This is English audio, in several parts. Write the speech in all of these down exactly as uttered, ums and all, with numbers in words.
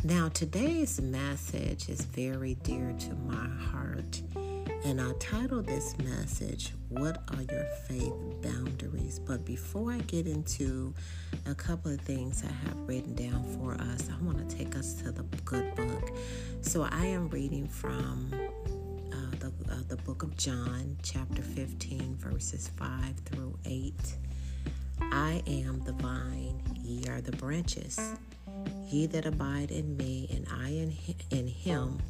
Now, today's message is very dear to my heart, and I titled this message, What Are Your Faith Boundaries? But before I get into a couple of things I have written down for us, I want to take us to the good book. So I am reading from uh, the, uh, the book of John, chapter fifteen, verses five through eight. I am the vine, ye are the branches. Ye that abide in me, and I in, in him,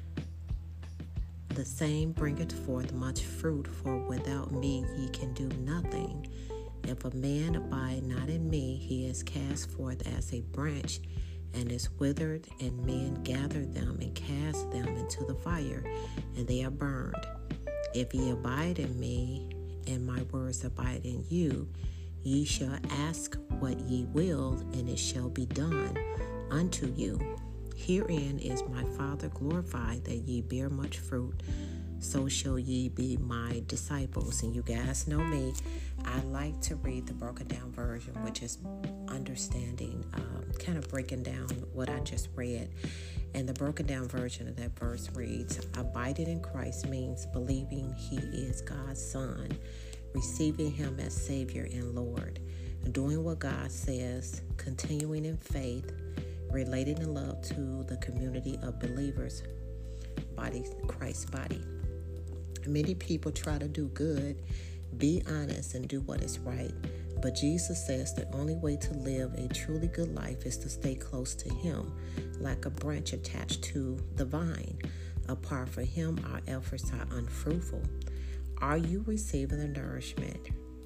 the same bringeth forth much fruit, for without me ye can do nothing. If a man abide not in me, he is cast forth as a branch, and is withered, and men gather them and cast them into the fire, and they are burned. If ye abide in me, and my words abide in you, ye shall ask what ye will, and it shall be done unto you. Herein is my Father glorified, that ye bear much fruit, so shall ye be my disciples. And you guys know me, I like to read the broken down version, which is understanding, um, kind of breaking down what I just read. And the broken down version of that verse reads, abiding in Christ means believing he is God's Son, receiving him as Savior and Lord, doing what God says, continuing in faith, relating in love to the community of believers, body, Christ's body. Many people try to do good, be honest, and do what is right, but Jesus says the only way to live a truly good life is to stay close to him, like a branch attached to the vine. Apart from him, our efforts are unfruitful. Are you receiving the nourishment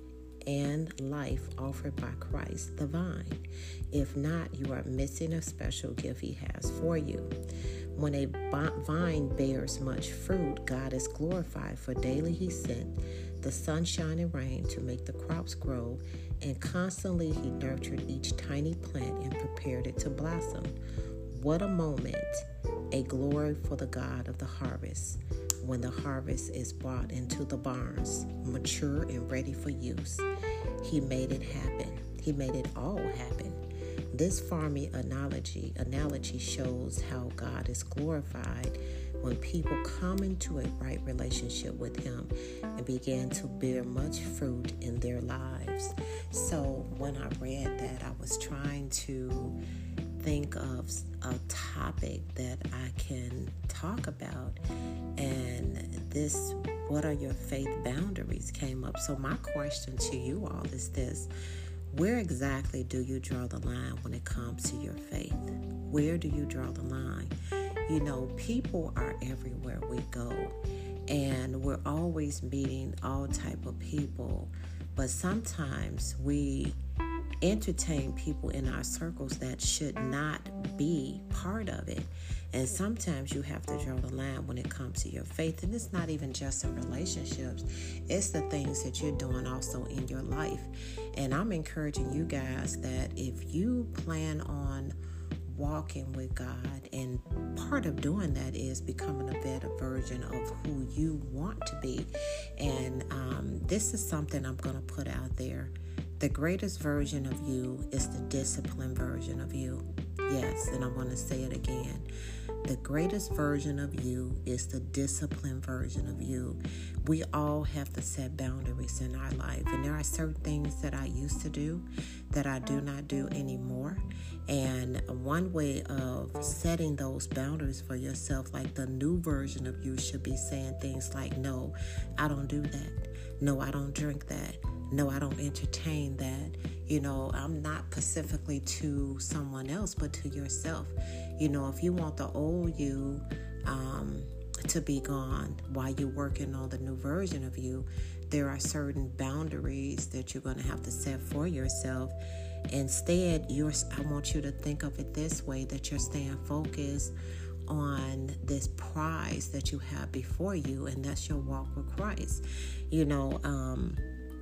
and life offered by Christ, the vine? If not, you are missing a special gift he has for you. When a vine bears much fruit, God is glorified, for daily he sent the sunshine and rain to make the crops grow, and constantly he nurtured each tiny plant and prepared it to blossom. What a moment, a glory for the God of the harvest, when the harvest is brought into the barns, mature and ready for use. He made it happen. He made it all happen. This farming analogy, analogy shows how God is glorified when people come into a right relationship with him and begin to bear much fruit in their lives. So when I read that, I was trying to think of a topic that I can talk about, and this, what are your faith boundaries, came up. So my question to you all is this: where exactly do you draw the line when it comes to your faith? Where do you draw the line? You know, people are everywhere we go, and we're always meeting all type of people, but sometimes we entertain people in our circles that should not be part of it. And sometimes you have to draw the line when it comes to your faith. And it's not even just in relationships. It's the things that you're doing also in your life. And I'm encouraging you guys that if you plan on walking with God, and part of doing that is becoming a better version of who you want to be. And um, this is something I'm going to put out there. The greatest version of you is the disciplined version of you. Yes, and I'm going to say it again. The greatest version of you is the disciplined version of you. We all have to set boundaries in our life. And there are certain things that I used to do that I do not do anymore. And one way of setting those boundaries for yourself, like the new version of you, should be saying things like, no, I don't do that. No, I don't drink that. No, I don't entertain that. You know, I'm not specifically to someone else, but to yourself. You know, if you want the old you um, to be gone while you're working on the new version of you, there are certain boundaries that you're going to have to set for yourself. Instead, you're, I want you to think of it this way, that you're staying focused on this prize that you have before you, and that's your walk with Christ. You know, um,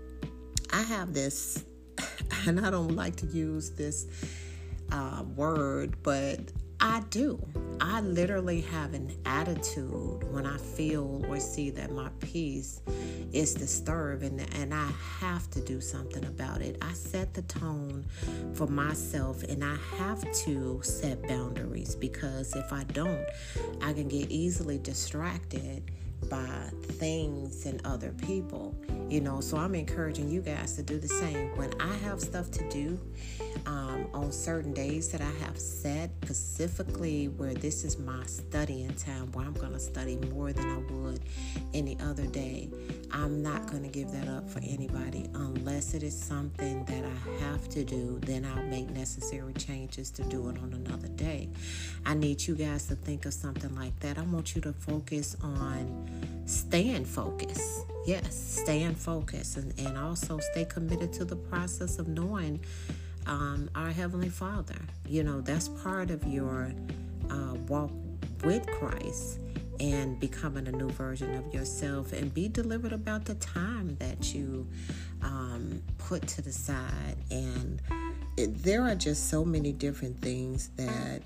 I have this, and I don't like to use this uh, word, but I do. I literally have an attitude when I feel or see that my peace is disturbed, and, and I have to do something about it. I set the tone for myself, and I have to set boundaries, because if I don't, I can get easily distracted by things and other people, you know. So I'm encouraging you guys to do the same. When I have stuff to do um, on certain days that I have set specifically where this is my studying time, where I'm going to study more than I would any other day, I'm not going to give that up for anybody unless it is something that I have to do. Then I'll make necessary changes to do it on another day. I need you guys to think of something like that. I want you to focus on staying focused. Yes, staying focused, and, and also stay committed to the process of knowing um, our Heavenly Father. You know, that's part of your uh, walk with Christ and becoming a new version of yourself, and be deliberate about the time that you um, put to the side. And it, there are just so many different things that,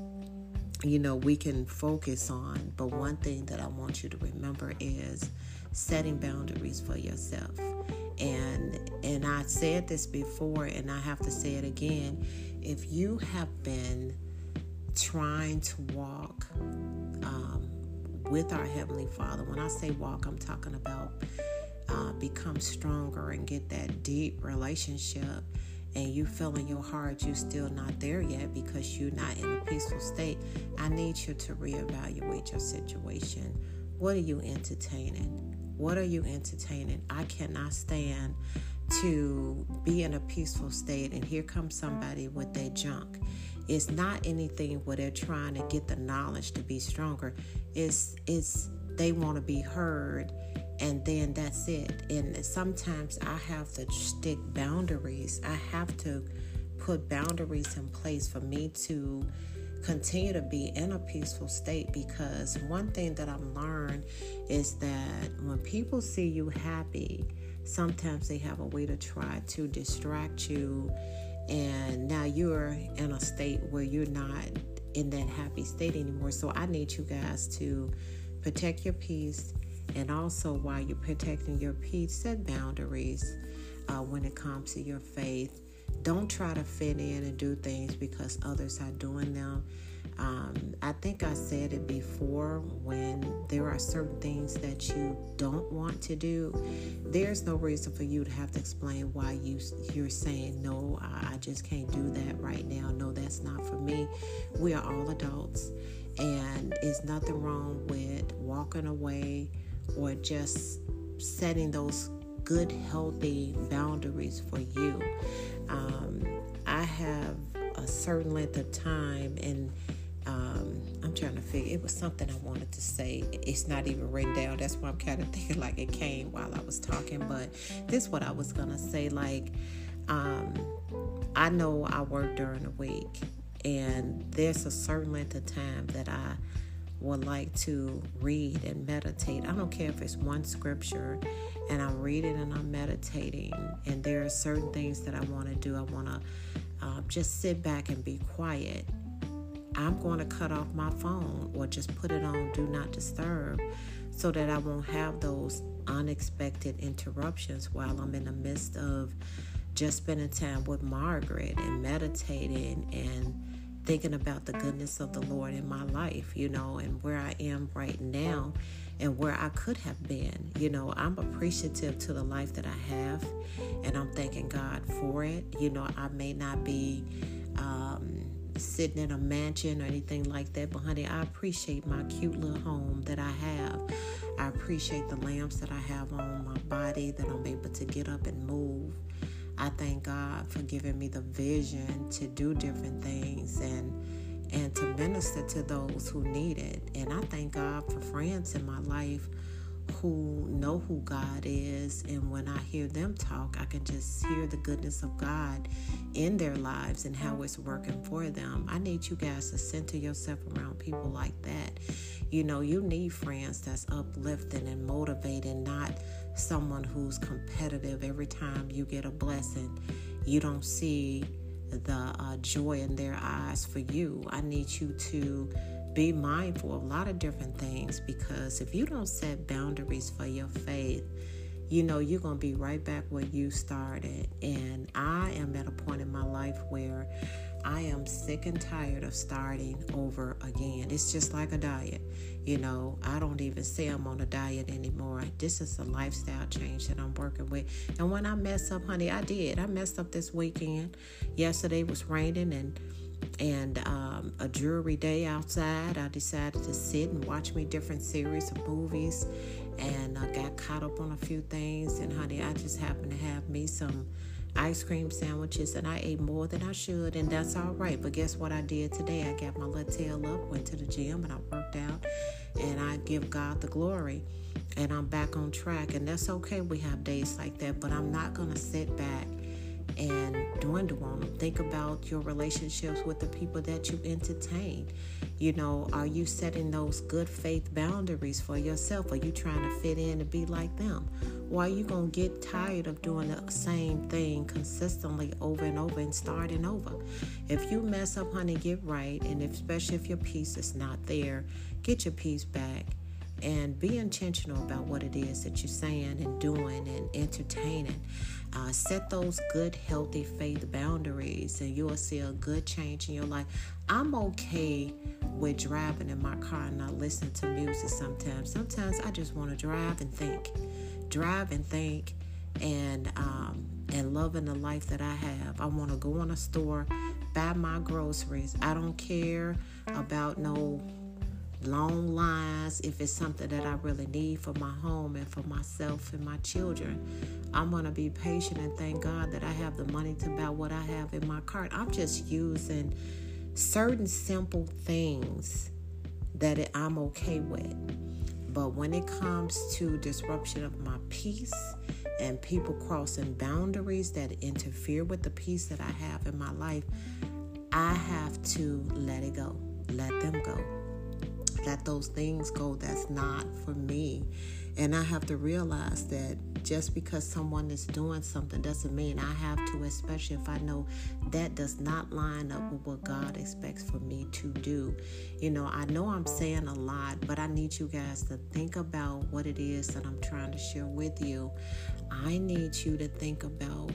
you know, we can focus on. But one thing that I want you to remember is setting boundaries for yourself. And and I said this before, and I have to say it again. If you have been trying to walk um, with our Heavenly Father, when I say walk, I'm talking about uh, become stronger and get that deep relationship, and you feel in your heart you're still not there yet because you're not in a peaceful state, I need you to reevaluate your situation. What are you entertaining? What are you entertaining? I cannot stand to be in a peaceful state and here comes somebody with their junk. It's not anything where they're trying to get the knowledge to be stronger. It's, it's they want to be heard, and then that's it. And sometimes I have to stick boundaries. I have to put boundaries in place for me to continue to be in a peaceful state, because one thing that I've learned is that when people see you happy, sometimes they have a way to try to distract you, and now you're in a state where you're not in that happy state anymore. So I need you guys to protect your peace, and also while you're protecting your peace, set boundaries uh, when it comes to your faith. Don't try to fit in and do things because others are doing them. Um, I think I said it before, when there are certain things that you don't want to do, there's no reason for you to have to explain why you, you're saying, no, I, I just can't do that right now. No, that's not for me. We are all adults, and it's nothing wrong with walking away or just setting those good, healthy boundaries for you. Um, I have a certain length of time, and um, I'm trying to figure, it was something I wanted to say. It's not even written down. That's why I'm kind of thinking like it came while I was talking, but this is what I was going to say. Like, um, I know I work during the week, and there's a certain length of time that I would like to read and meditate. I don't care if it's one scripture and I'm reading and I'm meditating, and there are certain things that I want to do. I want to uh, just sit back and be quiet. I'm going to cut off my phone or just put it on Do Not Disturb, so that I won't have those unexpected interruptions while I'm in the midst of just spending time with Margaret and meditating and thinking about the goodness of the Lord in my life, you know, and where I am right now and where I could have been. You know, I'm appreciative to the life that I have, and I'm thanking God for it. You know, I may not be um, sitting in a mansion or anything like that, but honey, I appreciate my cute little home that I have. I appreciate the lamps that I have on my body, that I'm able to get up and move. I thank God for giving me the vision to do different things and and to minister to those who need it. And I thank God for friends in my life who know who God is, and when I hear them talk, I can just hear the goodness of God in their lives and how it's working for them. I need you guys to center yourself around people like that. You know, you need friends that's uplifting and motivating, not someone who's competitive. Every time you get a blessing, you don't see the uh, joy in their eyes for you. I need you to be mindful of a lot of different things, because if you don't set boundaries for your faith, you know, you're going to be right back where you started. And I am at a point in my life where I am sick and tired of starting over again. It's just like a diet. You know, I don't even say I'm on a diet anymore. This is a lifestyle change that I'm working with. And when I mess up, honey, I did. I messed up this weekend. Yesterday was raining and and um, a dreary day outside. I decided to sit and watch me different series of movies, and I got caught up on a few things. And honey, I just happened to have me some ice cream sandwiches, and I ate more than I should, and that's all right. But guess what I did today? I got my little tail up, went to the gym, and I worked out, and I give God the glory, and I'm back on track. And that's okay. We have days like that, but I'm not going to sit back and dwindle on them. Think about your relationships with the people that you entertain. You know, are you setting those good faith boundaries for yourself? Are you trying to fit in and be like them? Or are you going to get tired of doing the same thing consistently over and over and starting over? If you mess up, honey, get right. And if, especially if your peace is not there, get your peace back. And be intentional about what it is that you're saying and doing and entertaining. Uh, set those good, healthy faith boundaries, and you'll see a good change in your life. I'm okay with driving in my car and not listening to music sometimes. Sometimes I just want to drive and think. Drive and think and um, and loving the life that I have. I want to go in a store, buy my groceries. I don't care about no long lines. If it's something that I really need for my home and for myself and my children, I'm going to be patient and thank God that I have the money to buy what I have in my cart. I'm just using certain simple things that it, I'm okay with. But when it comes to disruption of my peace and people crossing boundaries that interfere with the peace that I have in my life, I have to let it go. Let them go. Let those things go that's not for me. And I have to realize that just because someone is doing something doesn't mean I have to, especially if I know that does not line up with what God expects for me to do. You know, I know I'm saying a lot, but I need you guys to think about what it is that I'm trying to share with you. I need you to think about,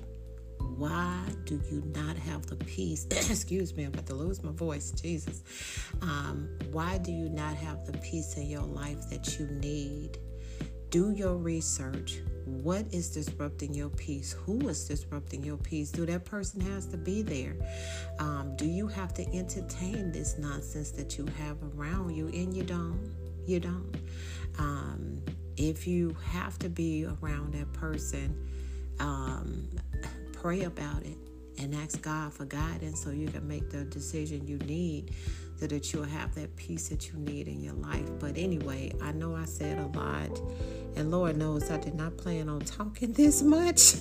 why do you not have the peace? Excuse me, I'm about to lose my voice. Jesus. Um, why do you not have the peace in your life that you need? Do your research. What is disrupting your peace? Who is disrupting your peace? Do that person has to be there? Um, do you have to entertain this nonsense that you have around you? And you don't. You don't. Um, if you have to be around that person, um, pray about it and ask God for guidance so you can make the decision you need so that you'll have that peace that you need in your life. But anyway, I know I said a lot, and Lord knows I did not plan on talking this much.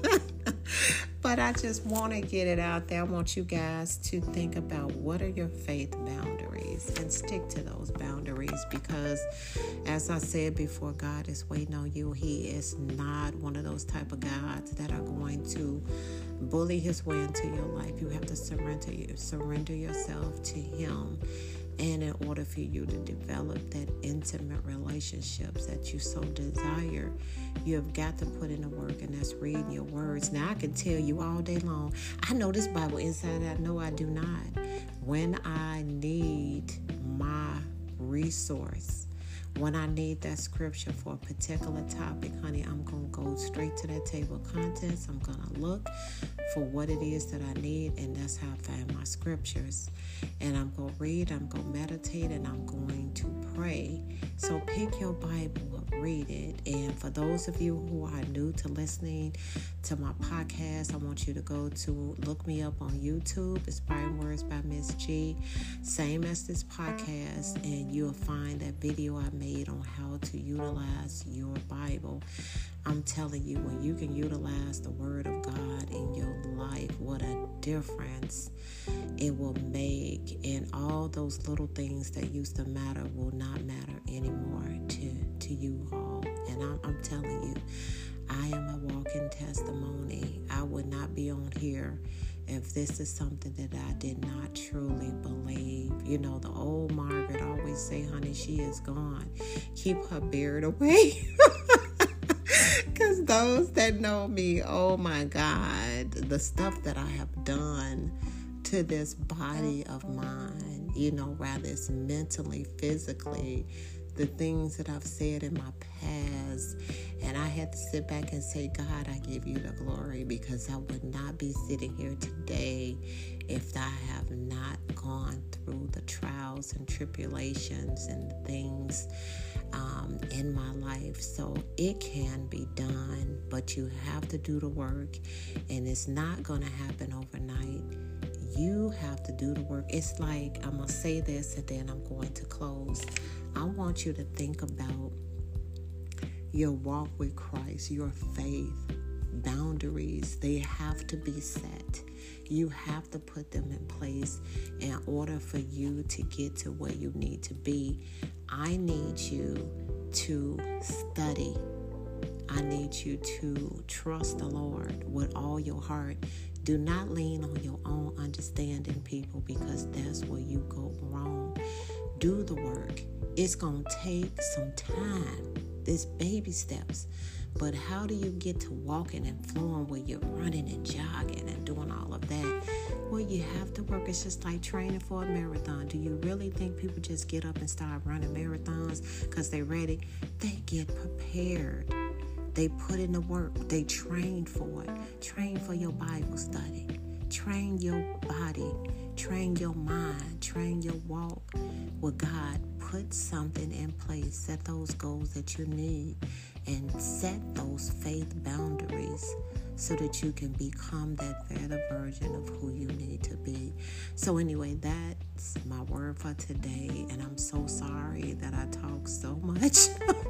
But I just want to get it out there. I want you guys to think about, what are your faith boundaries, and stick to those boundaries, because as I said before, God is waiting on you. He is not one of those type of gods that are going to bully his way into your life. You have to surrender you, surrender yourself to him. And in order for you to develop that intimate relationships that you so desire, you have got to put in the work, and that's reading your words. Now, I can tell you all day long, I know this Bible inside out. No, I do not. When I need my resource, when I need that scripture for a particular topic, honey, I'm going to go straight to that table of contents. I'm going to look for what it is that I need, and that's how I find my scriptures. And I'm going to read, I'm going to meditate, and I'm going to pray. So pick your Bible up, read it. And for those of you who are new to listening to my podcast, I want you to go to look me up on YouTube, Inspiring Words by Miss G, same as this podcast, and you'll find that video I made on how to utilize your Bible. I'm telling you, when you can utilize the Word of God in your life, what a difference it will make. And all those little things that used to matter will not matter anymore to, to you all. And I'm, I'm telling you, I am a walking testimony. I would not be on here if this is something that I did not truly believe. You know, the old Margaret always say, honey, she is gone. Keep her beard away. Because those that know me, oh my God, the stuff that I have done to this body of mine, you know, rather it's mentally, physically, the things that I've said in my past. And I had to sit back and say, God, I give you the glory, because I would not be sitting here today if I have not gone through the trials and tribulations and the things um, in my life. So it can be done, but you have to do the work, and it's not going to happen overnight. You have to do the work. It's like, I'm going to say this and then I'm going to close. I want you to think about your walk with Christ, your faith, boundaries. They have to be set. You have to put them in place in order for you to get to where you need to be. I need you to study. I need you to trust the Lord with all your heart. Do not lean on your own understanding, people, because that's where you go wrong. Do the work. It's going to take some time. There's baby steps. But how do you get to walking and flowing where you're running and jogging and doing all of that? Well, you have to work. It's just like training for a marathon. Do you really think people just get up and start running marathons because they're ready? They get prepared. They put in the work. They train for it. Train for your Bible study. Train your body. Train your mind. Train your walk with God. Put something in place. Set those goals that you need. And set those faith boundaries so that you can become that better version of who you need to be. So anyway, that's my word for today. And I'm so sorry that I talk so much.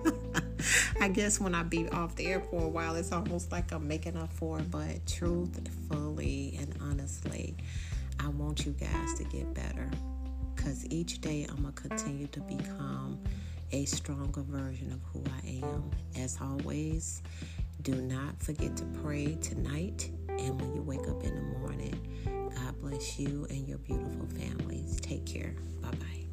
I guess when I be off the air for a while, it's almost like I'm making up for it. But truthfully and honestly, I want you guys to get better. Because each day I'm going to continue to become a stronger version of who I am. As always, do not forget to pray tonight and when you wake up in the morning. God bless you and your beautiful families. Take care. Bye-bye.